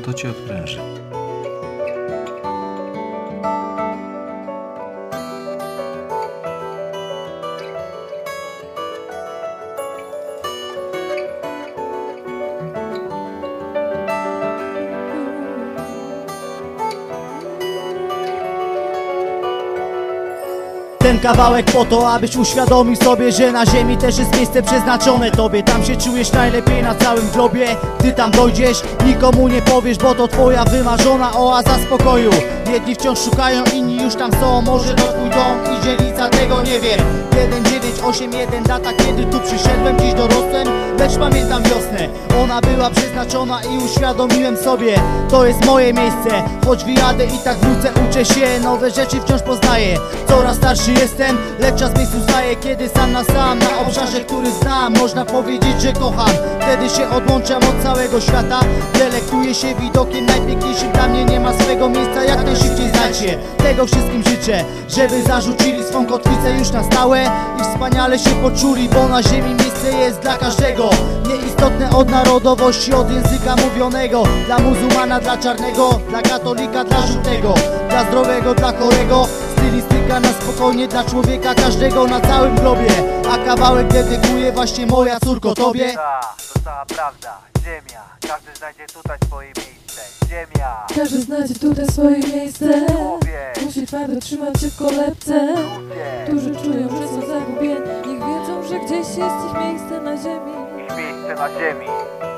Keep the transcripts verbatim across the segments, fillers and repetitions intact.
to cię odpręży. Ten kawałek po to, abyś uświadomił sobie, że na ziemi też jest miejsce przeznaczone tobie. Tam się czujesz najlepiej na całym globie. Gdy tam dojdziesz, nikomu nie powiesz, bo to twoja wymarzona oaza spokoju. Jedni wciąż szukają, inni już tam są. Może to twój dom i dzielnica, tego nie wiem. Jeden dziewięć osiem jeden data, kiedy tu przyszedłem. Dziś dorosłem, lecz pamiętam wiosnę. Ona była przeznaczona i uświadomiłem sobie, to jest moje miejsce. Choć wyjadę i tak wrócę, uczę się, nowe rzeczy wciąż poznaję. Coraz starszy jestem, lecz czas miejscu staje, kiedy sam na sam, na obszarze, który znam. Można powiedzieć, że kocham, wtedy się odłączam od całego świata. Delektuję się widokiem najpiękniejszym, dla mnie nie ma swego miejsca. Jak najszybciej znajdzie, tego wszystkim życzę, żeby zarzucili swą kotwicę już na stałe i wspaniale się poczuli, bo na ziemi miejsce jest dla każdego. Nieistotne od narodowości, od języka mówionego. Dla muzułmana, dla czarnego, dla katolika, dla żółtego, dla zdrowego, dla chorego. Stylistyka na spokojnie dla człowieka każdego na całym globie. A kawałek dedykuję właśnie, moja córko, tobie. Ta, to cała prawda, ziemia. Każdy znajdzie tutaj swoje miejsce. Ziemia. Każdy znajdzie tutaj swoje miejsce. Człowiek. Musi twardo trzymać się w kolebce. Ludzie. Którzy czują, że są zagubieni, niech wiedzą, że gdzieś jest ich miejsce na ziemi. Ich miejsce na ziemi.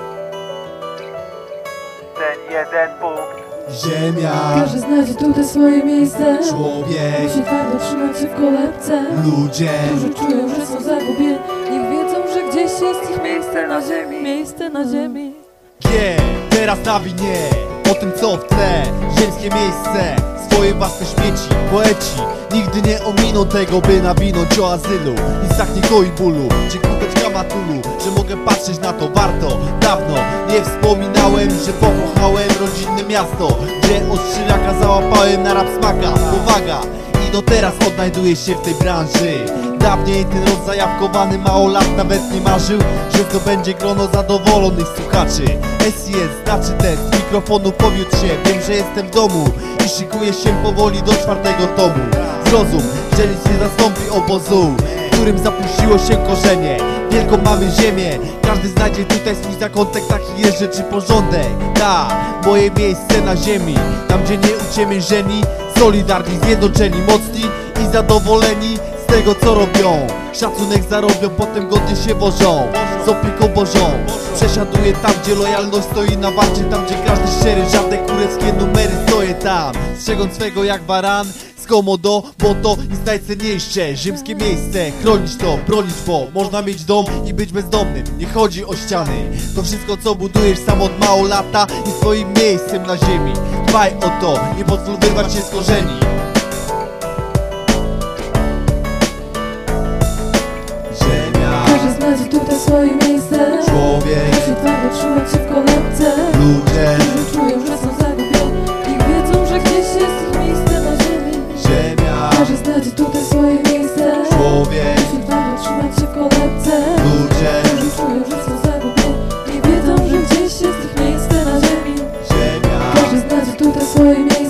Ten jeden punkt. Ziemia, Każdy znajdzie tutaj swoje miejsce. człowiek, Musi twardo trzymać się w kolebce. ludzie. Którzy czują, że są zagubieni, niech wiedzą, że gdzieś jest ich miejsce na ziemi. Miejsce na ziemi. G, teraz na winie, o tym co w tle. Ziemskie miejsce, swoje własne śmieci. Poeci nigdy nie ominą tego, by nawinąć o azylu. I zachnie i bólu, dziękować Kamatulu, że mogę patrzeć na to warto. Dawno nie wspominałem, że pokochałem rodzinne miasto, gdzie od szczyliaka załapałem na rap smaka. Uwaga, i do teraz odnajduję się w tej branży. Dawniej ten rod zajawkowany mało lat nawet nie marzył, że zdobędzie grono zadowolonych słuchaczy. S I S znaczy test, mikrofonu powiódł się, wiem, że jestem w domu i szykuję się powoli do czwartego tomu. Zrozum, że nic nie zastąpi obozu, w którym zapuściło się korzenie. Wielką mamy ziemię, każdy znajdzie tutaj swój zakątek, taki jest rzeczy porządek. Ta, moje miejsce na ziemi, tam gdzie nie uciemiężeni, solidarni, zjednoczeni, mocni i zadowoleni z tego co robią. Szacunek zarobią, potem godnie się wożą z opieką Bożą. Przesiaduję tam, gdzie lojalność stoi na walczy, tam gdzie każdy szczery, żadne kurewskie numery stoję tam, strzegąc swego jak baran z komodo, bo to jest najcenniejsze. Ziemskie miejsce, chronić to, bronić, bo można mieć dom i być bezdomnym. Nie chodzi o ściany, to wszystko co budujesz sam od mało lata i swoim miejscem na ziemi. Dbaj o to, nie pozwól wyrwać się z korzeni. Każdy znajdzie tutaj swoje miejsce. Człowiek, Musi twardo trzymać się w kolebce. ludzie. Którzy czują, że są zagubieni, niech wiedzą, że gdzieś jest ich miejsce na ziemi. Ziemia, Każdy znajdzie tutaj swoje miejsce. człowiek, Musi twardo trzymać się w kolebce. ludzie. Którzy czują, że są zagubieni, niech wiedzą, że gdzieś jest ich miejsce na ziemi. Ziemia, Każdy znajdzie tutaj swoje miejsce.